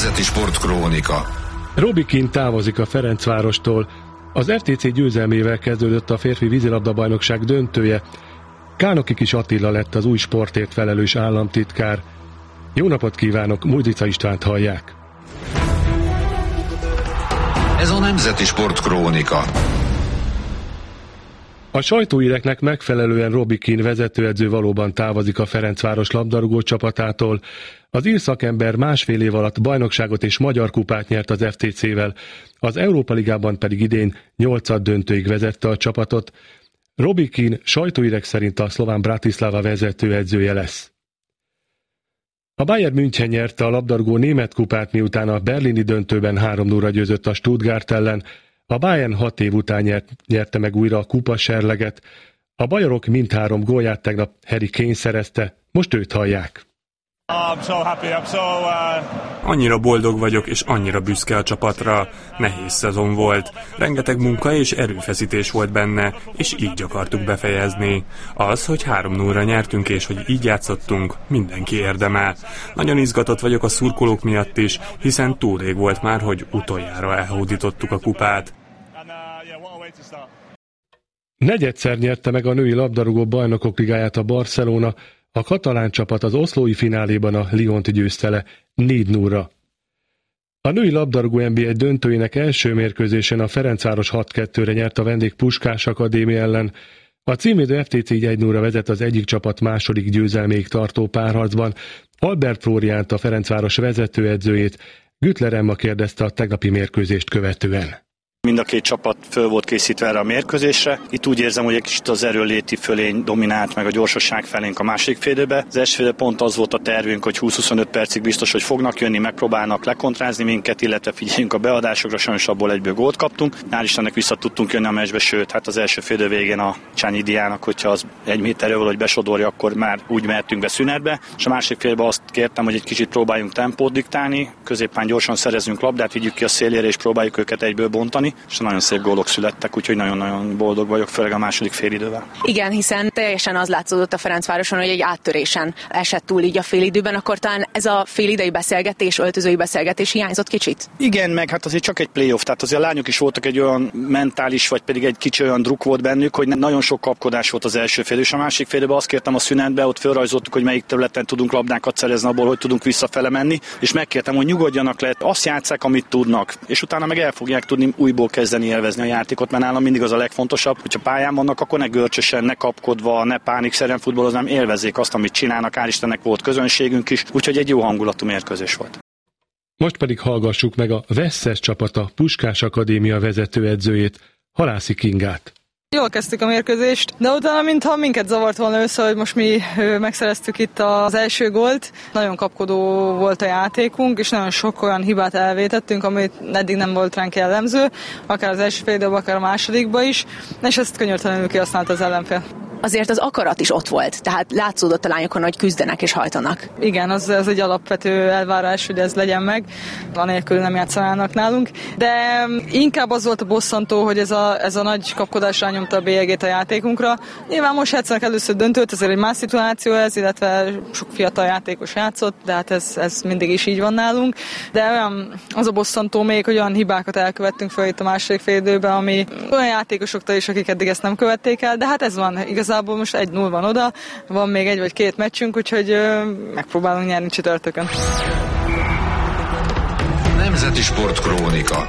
Nemzeti Sportkrónika. Robbie Keane távozik a Ferencvárostól. Az FTC győzelmével kezdődött a férfi vízilabda-bajnokság döntője. Kánokik is Attila lett az új sportért felelős államtitkár. Jó napot kívánok, Mújdica Istvánt hallják. Ez a Nemzeti Sportkrónika. A sajtóíreknek megfelelően Robbie Keane vezetőedző valóban távozik a Ferencváros labdarúgó csapatától. Az ír szakember másfél év alatt bajnokságot és magyar kupát nyert az FTC-vel, az Európa Ligában pedig idén 8 döntőig vezette a csapatot. Robbie Keane sajtóírek szerint a szlován Bratislava vezetőedzője lesz. A Bayern München nyerte a labdarúgó német kupát, miután a berlini döntőben 3-0-ra győzött a Stuttgart ellen. A Bayern 6 év után nyerte meg újra a kupaserleget. A bajorok mindhárom gólját tegnap Harry Kane szerezte, most őt hallják. Annyira boldog vagyok, és annyira büszke a csapatra. Nehéz szezon volt. Rengeteg munka és erőfeszítés volt benne, és így akartuk befejezni. Az, hogy 3-0-ra nyertünk, és hogy így játszottunk, mindenki érdemel. Nagyon izgatott vagyok a szurkolók miatt is, hiszen túl rég volt már, hogy utoljára elhódítottuk a kupát. Negyedszer nyerte meg a női labdarúgó bajnokok ligáját a Barcelona, a katalán csapat az oszlói fináléban a Lyont győzte le 4-0-ra. A női labdarúgó NB1 döntőjének első mérkőzésen a Ferencváros 6-2-re nyert a vendég Puskás Akadémia ellen. A címvédő FTC így 1-0-ra vezet az egyik csapat második győzelméig tartó párharcban. Albert Flóriánt, a Ferencváros vezetőedzőjét Güttler Emma kérdezte a tegnapi mérkőzést követően. Mind a két csapat föl volt készítve erre a mérkőzésre. Itt úgy érzem, hogy egy kicsit az erőléti fölény dominált meg a gyorsaság felénk a második félidőbe. Az első félidő pont az volt a tervünk, hogy 20-25 percig biztos, hogy fognak jönni, megpróbálnak lekontrázni minket, illetve figyeljünk a beadásokra, sajnos abból egyből gólt kaptunk. Hál' Istennek vissza tudtunk jönni a meccsbe, sőt, hát az első félidő végén a Csányi Diának, hogyha az 1 méterről valahogy besodorja, akkor már úgy mehetünk be szünetbe. És a másik félben azt kértem, hogy egy kicsit próbáljunk tempót diktálni, középen gyorsan szerezzünk labdát, vigyük ki a szélére és próbáljuk őket egyből bontani. És nagyon szép gólok születtek, úgyhogy nagyon-nagyon boldog vagyok, főleg a második félidővel. Igen, hiszen teljesen az látszódott a Ferencvároson, hogy egy áttörésen esett túl így a félidőben, akkor talán ez a félidei beszélgetés, öltözői beszélgetés hiányzott kicsit? Igen, meg hát azért csak egy playoff, tehát azért a lányok is voltak egy olyan mentális, vagy pedig egy kicsi olyan druk volt bennük, hogy nagyon sok kapkodás volt az első félidő, és a másik félidőben azt kértem a szünetbe, ott felrajzoltuk, hogy melyik területen tudunk labdákat szerezni, abból, hogy tudunk visszafele menni, és megkértem, hogy nyugodjanak le, azt játsszák, amit tudnak, és utána meg el fogják tudni újból kezdeni élvezni a játékot, mert nálam mindig az a legfontosabb, hogyha pályán vannak, akkor ne görcsösen, ne kapkodva, ne pánikszerűen futballozni, élvezzék azt, amit csinálnak. Hál' Istennek volt közönségünk is, úgyhogy egy jó hangulatú mérkőzés volt. Most pedig hallgassuk meg a Veszes csapata Puskás Akadémia vezetőedzőjét, Halászi Kingát. Jól kezdtük a mérkőzést, de utána mintha minket zavart volna össze, hogy most mi megszereztük itt az első gólt. Nagyon kapkodó volt a játékunk, és nagyon sok olyan hibát elvétettünk, amit eddig nem volt ránk jellemző, akár az első fél időben, akár a másodikban is, és ezt könyörtelenül kihasználta az ellenfél. Azért az akarat is ott volt, tehát látszódott a lányokon, hogy küzdenek és hajtanak. Igen, ez egy alapvető elvárás, hogy ez legyen meg, anélkül nem játszanának nálunk, de inkább az volt a bosszantó, hogy ez a nagy kapkodás rányomta a bélyegét a játékunkra. Nyilván most játszanak először döntőt, ezért egy más szituáció ez, illetve sok fiatal játékos játszott, de hát ez mindig is így van nálunk. De olyan, az a bosszantó még, hogy olyan hibákat elkövettünk fel itt a második fél időben, ami olyan játékosoktól is, akik eddig ezt nem követték el, de hát ez van igazából most 1-0 van oda, van még 1 vagy 2 meccsünk, úgyhogy megpróbálunk nyerni csütörtökön. Nemzeti Sportkrónika.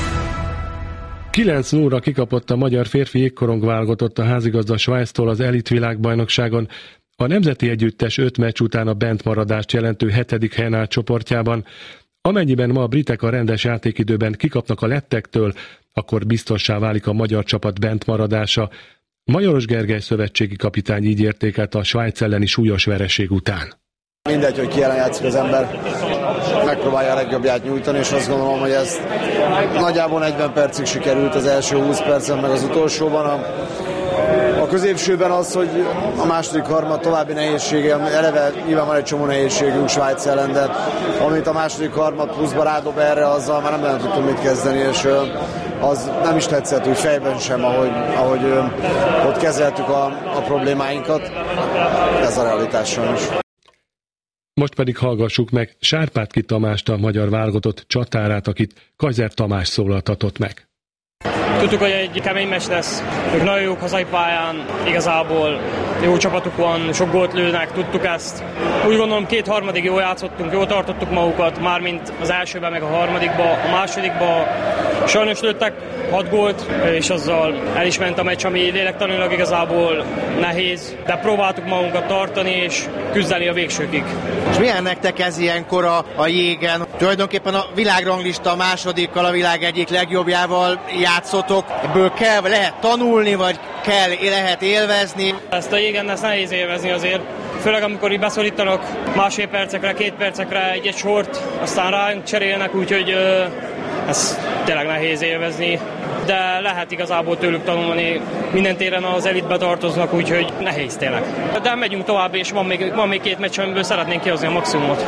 9-0-ra kikapott a magyar férfi jégkorong válogatott a házigazda Svájctól az elit világbajnokságon. A nemzeti együttes 5 meccs után a bentmaradást jelentő 7. helyen állt csoportjában. Amennyiben ma a britek a rendes játékidőben kikapnak a lettektől, akkor biztossá válik a magyar csapat bentmaradása. Majoros Gergely szövetségi kapitány így értékelte a Svájc elleni súlyos vereség után. Mindegy, hogy ki ellen játszik az ember, megpróbálja a legjobbját nyújtani, és azt gondolom, hogy ez nagyjából 40 percig sikerült, az első 20 percen, meg az utolsóban. A középsőben az, hogy a második harmad további nehézsége, eleve nyilván van egy csomó nehézségünk Svájc ellen, de amit a második harmad pluszba rádob erre, azzal már nem tudtunk mit kezdeni, és az nem is tetszett úgy fejben sem, ahogy ott kezeltük a problémáinkat. Ez a realitás sajnos. Most pedig hallgassuk meg Sárpátki Tamást, a magyar válogatott csatárát, akit Kaiser Tamás szólaltatott meg. Tudtuk, hogy egy kemény meccs lesz. Ők nagyon jók hazai pályán, igazából jó csapatuk van, sok gólt lőnek, tudtuk ezt. Úgy gondolom, 2/3 jól játszottunk, jól tartottuk magukat, mármint az elsőben, meg a harmadikba. A másodikba sajnos lőttek 6 gólt, és azzal el is ment a meccs, ami lélektanilag igazából nehéz, de próbáltuk magunkat tartani és küzdeni a végsőkig. És milyen nektek ez ilyenkor a jégen? Tulajdonképpen a világranglista másodikkal, a világ egyik legjobbjával játszotok. Ebből kell, lehet tanulni, vagy lehet élvezni? Ezt a jégen ezt nehéz élvezni azért. Főleg amikor így beszorítanak másfél percekre, 2 percekre egy sort, aztán ránk cserélnek, úgyhogy ez tényleg nehéz élvezni. De lehet igazából tőlük tanulni, minden téren az elitbe tartoznak, úgyhogy nehéz tényleg. De megyünk tovább, és van még 2 meccs, amiből szeretnénk kihozni a maximumot.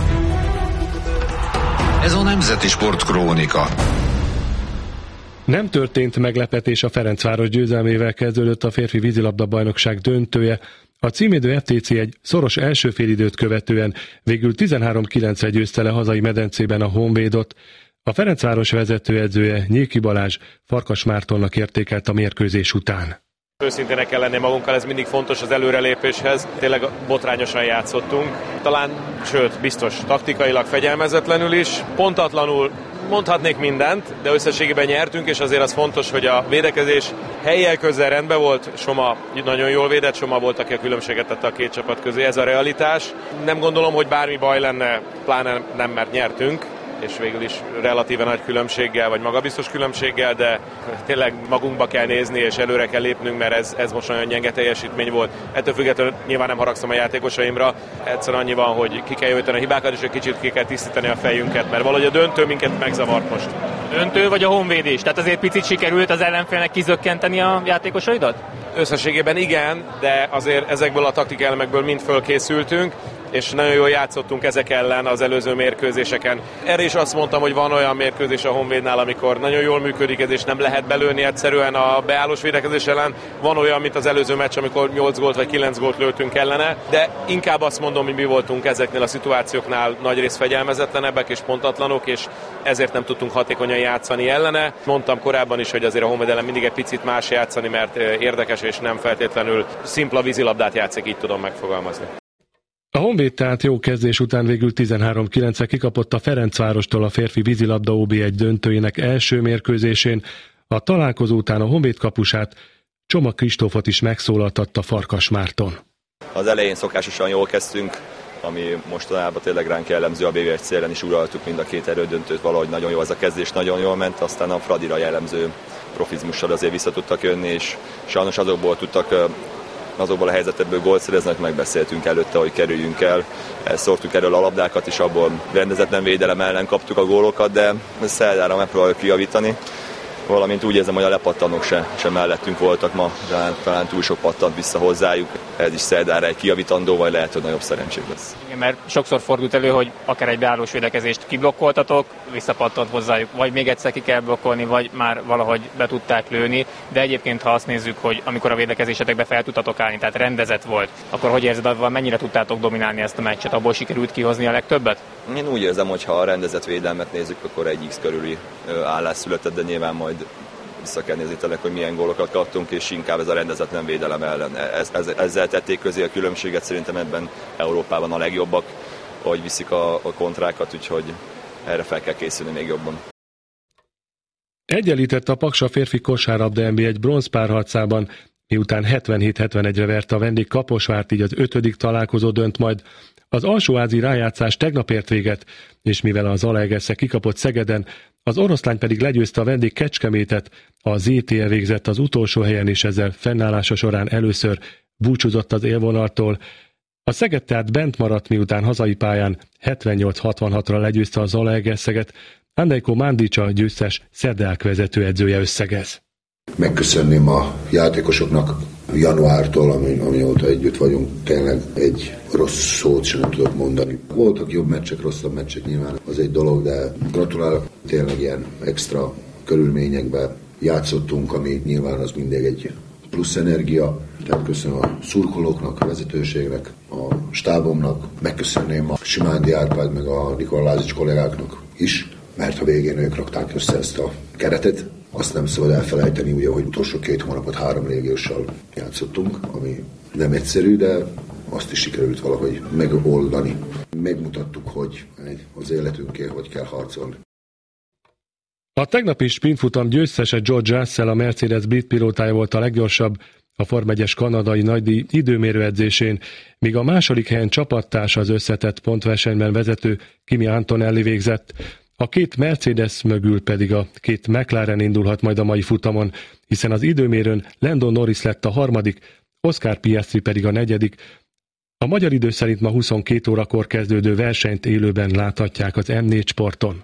Ez a Nemzeti Sport Krónika. Nem történt meglepetés, a Ferencváros győzelmével kezdődött a férfi vízilabda-bajnokság döntője. A címvédő FTC egy szoros első félidőt követően végül 13-9-re győzte le hazai medencében a Honvédot. A Ferencváros vezetőedzője, Nyéki Balázs Farkas Mártonnak értékelt a mérkőzés után. Őszintének kell lenni magunkkal, ez mindig fontos az előrelépéshez. Tényleg botrányosan játszottunk. Talán, sőt, biztos taktikailag fegyelmezetlenül is. Pontatlanul mondhatnék mindent, de összességében nyertünk, és azért az fontos, hogy a védekezés hellyel közel rendben volt. Soma nagyon jól védett, Soma volt, aki a különbséget tette a 2 csapat közé. Ez a realitás. Nem gondolom, hogy bármi baj lenne, pláne nem, mert nyertünk, és végül is relatíven nagy különbséggel, vagy magabiztos különbséggel, de tényleg magunkba kell nézni, és előre kell lépnünk, mert ez most nagyon gyenge teljesítmény volt. Ettől függetlenül nyilván nem haragszom a játékosaimra, egyszerűen annyi van, hogy ki kell jöjteni a hibákat, és egy kicsit ki kell tisztítani a fejünket, mert valahogy a döntő minket megzavart most. Döntő vagy a honvédés? Tehát azért picit sikerült az ellenfélnek kizökkenteni a játékosaidat? Összességében igen, de azért ezekből a taktikelemekből mind fölkészültünk, és nagyon jól játszottunk ezek ellen az előző mérkőzéseken. Erre is azt mondtam, hogy van olyan mérkőzés a Honvédnál, amikor nagyon jól működik ez, és nem lehet belőni egyszerűen a beállós védekezés ellen. Van olyan, mint az előző meccs, amikor 8 gólt vagy 9 gólt lőttünk ellene, de inkább azt mondom, hogy mi voltunk ezeknél a szituációknál nagyrészt fegyelmezetlenebbek és pontatlanok, és ezért nem tudtunk hatékonyan játszani ellene. Mondtam korábban is, hogy azért a Honvéd ellen mindig egy picit más játszani, mert érdekes és nem feltétlenül szimpla vízilabdát játszik, így tudom megfogalmazni. A Honvéd tehát jó kezdés után végül 13-9-re kikapott a Ferencvárostól a férfi vízilabda OB1 döntőjének első mérkőzésén. A találkozó után a Honvéd kapusát, Csoma Kristófot is megszólaltatta Farkas Márton. Az elején szokásosan jól kezdtünk, ami mostanában tényleg ránk jellemző, a BV1 célen is uraltuk mind a 2 erődöntőt, valahogy nagyon jó az a kezdés, nagyon jól ment, aztán a Fradira jellemző profizmussal azért vissza tudtak jönni, és sajnos azokból a helyzetekből gólt szerezni, megbeszéltünk előtte, hogy kerüljünk el. Szórtuk erről a labdákat, és abból rendezetlen védelem ellen kaptuk a gólokat, de szerdára megpróbáljuk kijavítani. Valamint úgy érzem, hogy a lepattanók se mellettünk voltak ma, talán túl sok pattant vissza hozzájuk. Ez is szerdára egy kijavítandó, vagy lehet, hogy nagyobb szerencség lesz. Igen, mert sokszor fordult elő, hogy akár egy beállós védekezést kiblokkoltatok, visszapattant hozzájuk, vagy még egyszer ki kell blokkolni, vagy már valahogy be tudták lőni. De egyébként, ha azt nézzük, hogy amikor a védekezésetekbe fel tudtatok állni, tehát rendezett volt, akkor hogy érzed, hogy mennyire tudtátok dominálni ezt a meccset? Abból sikerült kihozni a legtöbbet? Én úgy érzem, hogy ha a rendezett védelmet nézzük, akkor egy X körüli állás született, de nyilván majd vissza kell nézni tényleg, hogy milyen gólokat kaptunk, és inkább ez a rendezetlen védelem ellen. Ezzel tették közé a különbséget, szerintem ebben Európában a legjobbak, hogy viszik a kontrákat, úgyhogy erre fel kell készülni még jobban. Egyenlített a Paksa férfi kosárlabda NB1 bronzpárharcában, miután 77-71-re verte a vendég Kaposvárt, így az 5. találkozó dönt majd. Az alsóházi rájátszás tegnap ért véget, és mivel az Zalaegerszeg kikapott Szegeden, az Oroszlány pedig legyőzte a vendég Kecskemétet, a ZTE végzett az utolsó helyen, és ezzel fennállása során először búcsúzott az élvonaltól. A Szeged tehát bent maradt, miután hazai pályán 78-66-ra legyőzte a Zalaegerszeget. Andejko Mandic, győztes Szerdeák vezetőedzője összegez. Megköszönném a játékosoknak januártól, amióta együtt vagyunk, tényleg egy rossz szót sem tudok mondani. Voltak jobb meccsek, rosszabb meccsek, nyilván az egy dolog, de gratulálok, tényleg ilyen extra körülményekben játszottunk, ami nyilván az mindig egy plusz energia. Tehát köszönöm a szurkolóknak, a vezetőségnek, a stábomnak, megköszönném a Simándi Árpád meg a Nikolázics kollégáknak is, mert a végén ők rakták össze ezt a keretet. Azt nem szabad elfelejteni, ugye, hogy utolsó 2 hónapot 3 légióssal játszottunk, ami nem egyszerű, de azt is sikerült valahogy megoldani. Megmutattuk, hogy az életünkért hogy kell harcolni. A tegnapi sprintfutam győztese George Russell, a Mercedes brit pilótája volt a leggyorsabb a Forma 1-es kanadai nagydíj időmérőedzésén, míg a második helyen csapattársa az összetett pontversenyben vezető Kimi Antonelli végzett. A 2 Mercedes mögül pedig a 2 McLaren indulhat majd a mai futamon, hiszen az időmérőn Lando Norris lett a 3., Oscar Piastri pedig a 4. A magyar idő szerint ma 22 órakor kezdődő versenyt élőben láthatják az M4 Sporton.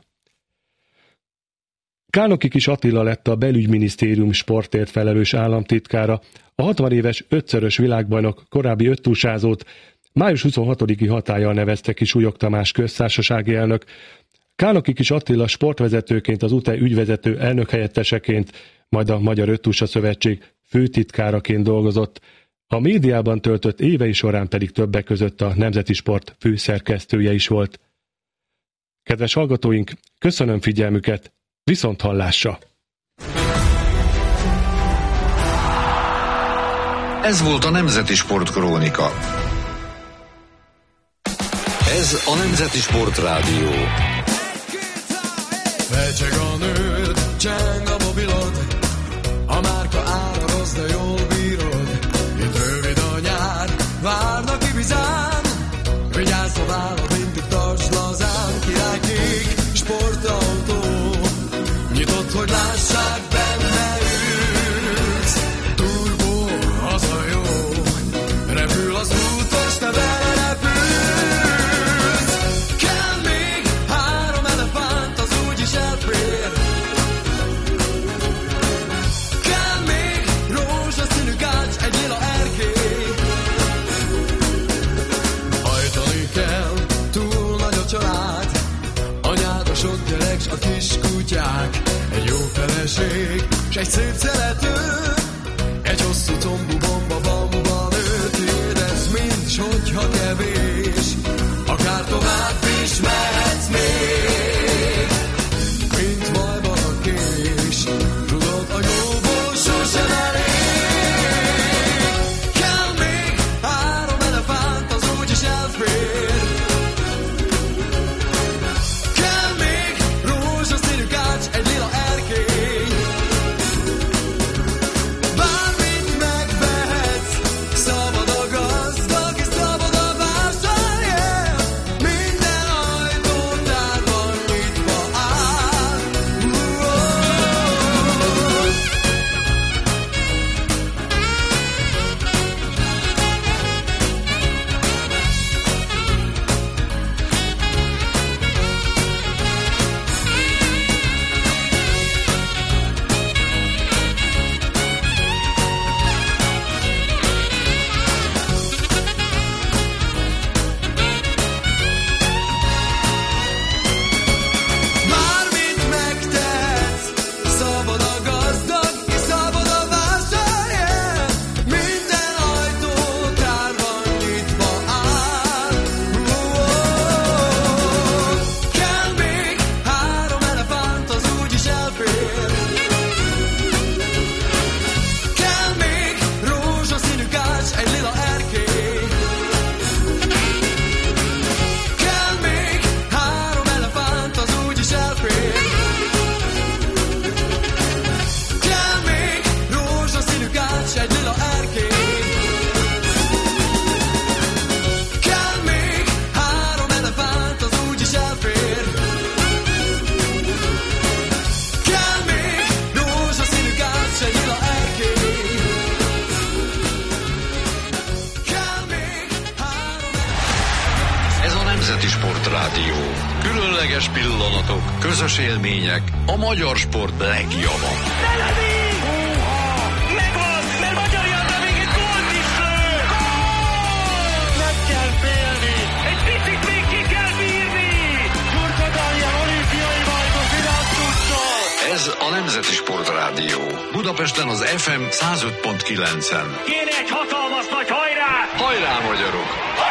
Kálnoki Kis Attila lett a belügyminisztérium sportért felelős államtitkára, a 60 éves 5-szörös világbajnok korábbi 5 túlsázót május 26-i hatállyal nevezte ki Súlyog Tamás köztársasági elnök. Kálnoki Kis Attila sportvezetőként, az UTE ügyvezető elnökhelyetteseként, majd a Magyar Öttúsa Szövetség főtitkáraként dolgozott. A médiában töltött évei során pedig többek között a Nemzeti Sport főszerkesztője is volt. Kedves hallgatóink, köszönöm figyelmüket, viszont hallásra! Ez volt a Nemzeti Sport Krónika. Ez a Nemzeti Sport Rádió. Fecseg a nőd, cseng a mobilod, a márka ára rossz, de jól bírod. Itt rövid a nyár, várnak Ibizán, vigyázz tovább, mindig tartsd lazán. Királykék, sportautó, nyitott, hogy lássák, benne ülsz. Turbo, az a jó, repül az út, és te vele repülsz. Kell még 3 elefánt, az úgyis elfér. Kell még rózsaszínű kács, egy lila erkély. Hajtani kell, túl nagy a család, anyád, a sok gyerek, s a kis kutyák. Egy jó feleség, s egy szép szerető, egy hosszú combú bomba nő. Tiéd ez mind, s hogyha kevés, akár tovább is mehetsz még. Mint majban a kés, tudod, a jóból sosem elég. Kell még 3 elefánt, az úgyis elfér. Kell még rózsaszínű kács, egy lila erkély. Bármit megvehetsz, szabad a gazdag, és szabad a vásárjel. Minden ajtótárban nyitva áll. Bármit megtehetsz, szabad a gazdag, és szabad a vásárjel. Minden ajtótárban nyitva áll. Kell még 3 elefánt, az úgyis elfér. Kell még rózsaszínű kács, egy lila erkély. Kell még 3 elefánt, az úgyis elfér. Kell még rózsaszínű kács, egy lila erkély. Kell még 3 elefánt, az úgyis elfér. Kell még rózsaszínű kács, egy lila erkély. Kell még 3 Ez a Nemzeti Sport Rádió. Különleges pillanatok, közös élmények, a magyar sport legjava. Megvan, mert Magyar János még egy gólt is lő! Nem kell félni, egy picit még ki kell bírni! Turka Dániel olimpiai bajnok világcsúccsal! Ez Ez a Nemzeti Sportrádió. Budapesten az FM 105.9-en. Kéne egy hatalmas nagy hajrá! Hajrá, magyarok!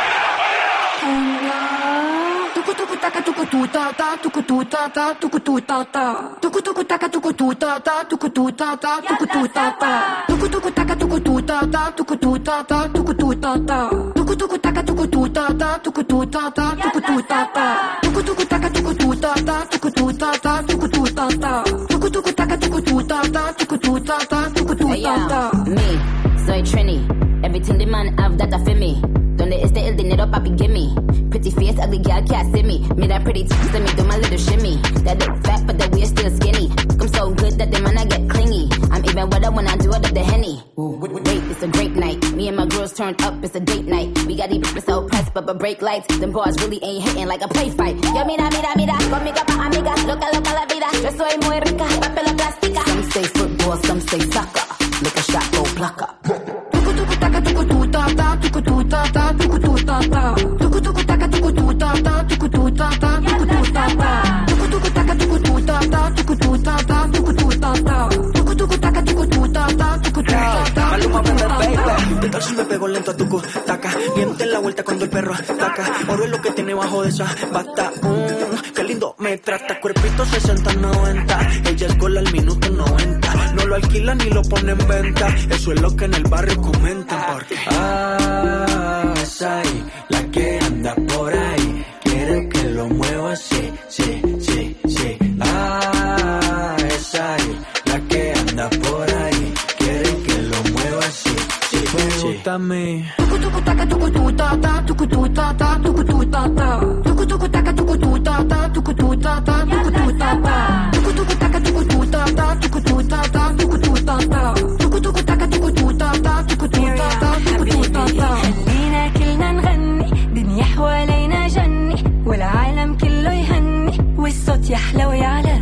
Tuku-tuku-taka, tuku-tu-ta-ta, tuku-tu-ta-ta, tuku-tu-ta-ta. Tuku-tuku-taka, tuku-tu-ta-ta, tuku-tu-ta-ta, tuku-tu-ta-ta. Tuku-tuku-taka, tuku-tu-ta-ta, tuku-tu-ta-ta, tuku-tu-ta-ta. Tuku-tuku-taka, tuku-tu-ta-ta, tuku-tu-ta-ta, tuku-tu-ta-ta. Tuku-tuku-taka, tuku-tu-ta-ta, tuku-tu-ta-ta, tuku-tu-ta-ta. Tuku-tuku-taka, tuku-tu-ta-ta, tuku-tu-ta-ta, tuku-tu-ta-ta. Me, soy Trini. Everything the man have that I feel me. Donde este el dinero papi gimme. Pretty face, ugly girl can't see me. Me that pretty text, let me do my little shimmy. That look fat, but that waist still skinny. I'm so good that the man I get clingy. I'm even wetter when I do it at the Henny. Wait, it's a great night. Me and my girls turned up, it's a date night. We got these bitches so pressed, but break lights. Them bars really ain't hitting like a play fight. Yo, mira, conmigo pa' amiga. Loca la vida. Yo soy muy rica, papel la plástica. Some say football, some say soccer. Look a shot, go plucker. Tuku-tuku-taka, tuku-tu-ta-ta, tuku-tu-ta-ta, tuku-tu-ta-ta. Tuku-tuku-taka, tuku-tu-ta-ta, tuku-tu-ta-ta, tuku-tu-ta-ta. Tuku-tuku-taka, tuku-tu-ta-ta, tuku-tu-ta-ta, tuku-tu-ta-ta. Tuku-tuku-taka, tuku-tu-ta-ta, tuku-tu-ta-ta. Maluma, baby. ¿Qué tal si me pego lento a tucu? Taca, diente en la vuelta cuando el perro ataca. Oro es lo que tiene bajo de esa bata. Qué lindo me trata. Cuerpito 60-90. Ella es gol al minuto 90. No lo alquilan ni lo ponen en venta. Eso es lo que en el barrio comentan. Porque esa ahí, la que anda por ahí, quiere que lo mueva así, sí. Esa ahí, la que anda por ahí, quiere que lo mueva así, sí. Pregúntame. Tuku-tuku-taka, tuku-tu-ta-ta, tuku-tu-ta-ta, tuku-tu-ta-ta. Tuku-tuku-taka, tuku-tu-ta-ta, tuku-tu-ta-ta, tuku-tu-ta-ta. Tuku-tuku-taka, tuku-tu-ta-ta, tuku-tu-ta-ta, tuku-tu-ta-ta. Tuku-tuku-taka, tuku-tu-ta-ta, tuku-tu-ta-ta, tuku-tu-ta-ta. خلينا كلنا نغني دنيا حوالينا جني والعالم كله يهني والصوت يحلى ويعلى